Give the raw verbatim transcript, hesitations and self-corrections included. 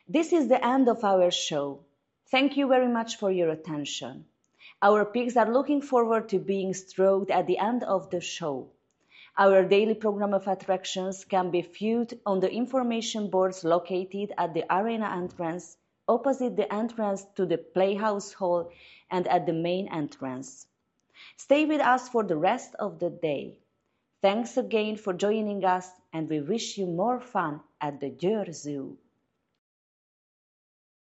This is the end of our show. Thank you very much for your attention. Our pigs are looking forward to being stroked at the end of the show. Our daily program of attractions can be viewed on the information boards located at the arena entrance, opposite the entrance to the Playhouse Hall and at the main entrance. Stay with us for the rest of the day. Thanks again for joining us, and we wish you more fun at the Győr Zoo.